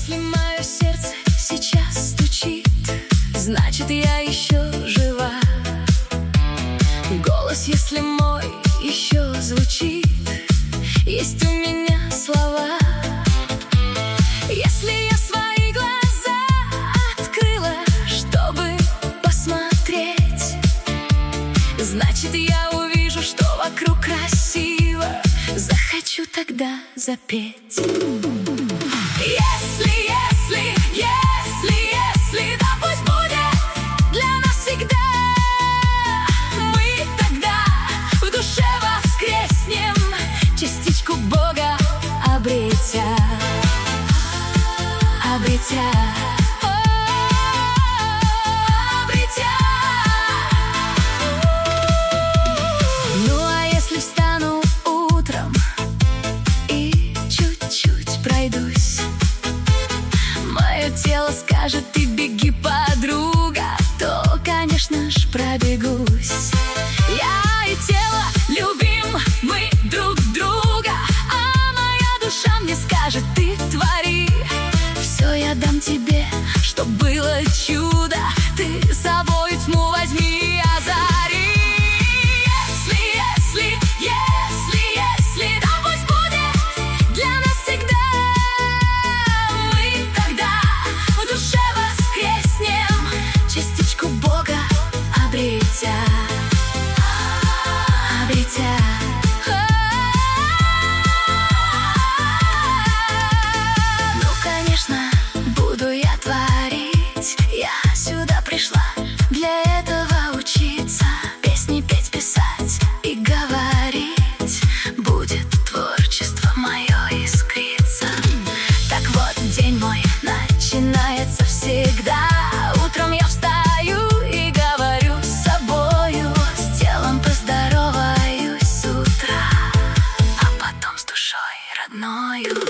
Если мое сердце сейчас стучит, значит, я еще жива. Голос, если мой еще звучит, есть у меня слова. Если я свои глаза открыла, чтобы посмотреть, значит, я увижу, что вокруг красиво. Захочу тогда запеть. Если, да пусть будет для нас всегда. Мы тогда в душе воскреснем, частичку Бога обретя. Ну а если встану утром и чуть-чуть пройдусь, мое тело скажет: ты беги, подруга, то, конечно ж, пробегусь. Я и тело любим мы друг друга, а моя душа мне скажет: ты твори. Все я дам тебе, чтоб было чудо, ты с собой тьму возьми, озари. Если, да пусть будет для нас всегда. Мы тогда в душе воскреснем, частичку Бога обретя. Ну, конечно, буду я творить. Я сюда пришла для этого учиться, песни петь, писать и говорить. Будет творчество мое искриться. Так вот, день мой начинается всегда. Утром я встаю и говорю с собою, с телом поздороваюсь с утра, а потом с душой родною.